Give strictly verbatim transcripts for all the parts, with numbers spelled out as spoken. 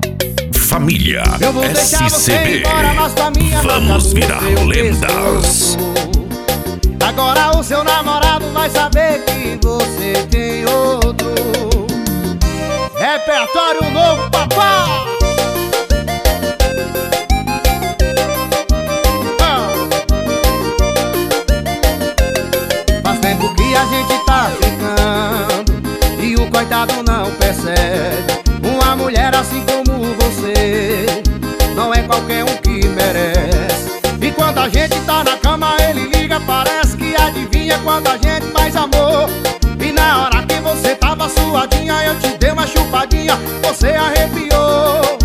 Família Eu vou deixar você S C B. embora, mas com a minha Vamos marca virar no seu lendas. pescoço. Agora o seu namorado vai saber que você tem outro. Repertório novo, papai. Ah. Faz tempo que a gente tá ficando e o coitado não percebe. Uma mulher assim como você não é qualquer um que merece. E quando a gente tá na cama ele liga, parece que adivinha quando a gente faz amor. E na hora que você tava suadinha, eu te dei uma chupadinha, você arrepiou.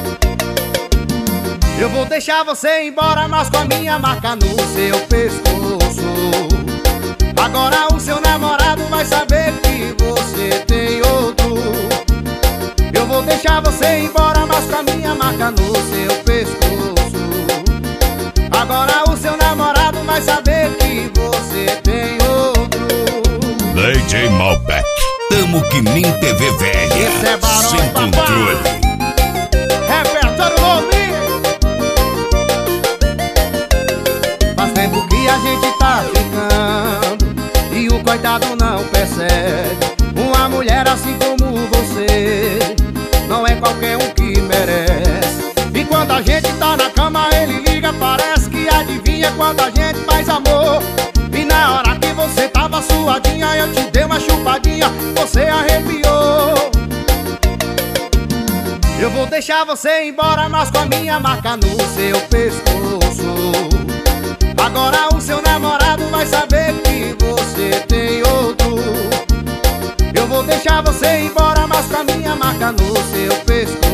Eu vou deixar você embora, mas com a minha marca no seu pescoço. Agora o seu namorado vai saber que você tem outro. Eu vou deixar você embora, mas com a minha marca no seu pescoço. Agora o seu namorado vai saber que você tem outro. D J Malbec, tamo que nem T V velha. Esse é Barão, sem papai. controle. Repertório novo. Faz tempo que a gente tá ficando e o coitado não percebe. Uma mulher assim como você não é qualquer um que merece. E quando a gente tá na cama ele liga, parece que adivinha quando a gente faz amor. E na hora que você tava suadinha, eu te dei uma chupadinha, você arrepiou. Eu vou deixar você embora, mas com a minha marca no seu pescoço. Agora o seu namorado vai saber que você tem outro. Eu vou deixar você embora, mas com a minha marca no seu pescoço.